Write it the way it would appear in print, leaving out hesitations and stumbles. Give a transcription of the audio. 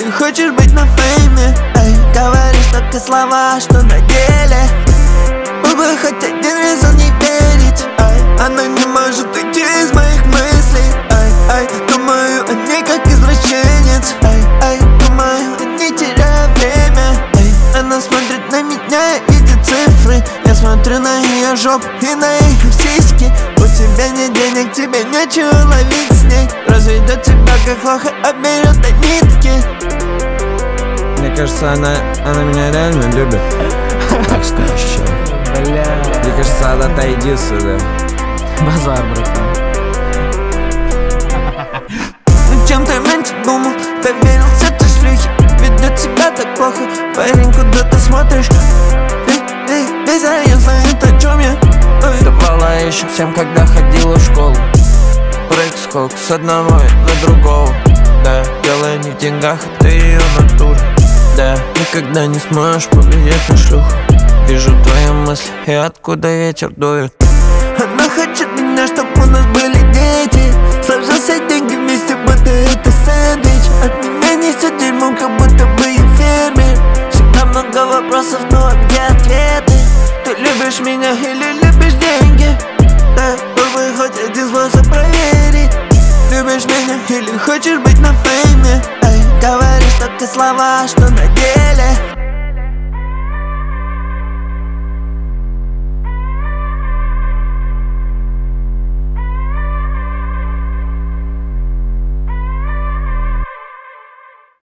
или хочешь быть на фейме? Эй, говоришь только слова, что на деле бы хоть один резон не верить. Ай, она не может уйти из моих мыслей. Ай, ай, думаю о ней как извращенец. Ай, ай, думаю о ней, теряя время. Ай, она смотрит на меня и видит цифры. Я смотрю на ее жопу и на ее сиськи. У тебя нет денег, тебе нечего ловить с ней. Разведет тебя как плохо, обмерет до нитки. Мне кажется, она меня реально любит. Так скажешь, чел. Мне кажется, она отойди сюда. Базар, братан. Ну чем ты меньше думал, доверился ты шлюхе. Ведет себя так плохо, парень, куда ты смотришь? Весь район знает, о чем я. Давала еще всем, когда ходила в школу. Прыг-скок с одного на другого. Да, дело не в деньгах, это ее натура. Да, никогда не сможешь повлиять на шлюху. Вижу твои мысли и откуда ветер дует. Она хочет меня, чтоб у нас были дети. Сложился деньги вместе, будто это сэндвич. От меня несет дерьмо, как будто бы я фермер. Всегда много вопросов, но а где ответы? Ты любишь меня или любишь деньги? Да, попробуй хоть один способ проверить. Любишь меня или хочешь быть на фейме? Эй, говоришь только слова, что на деле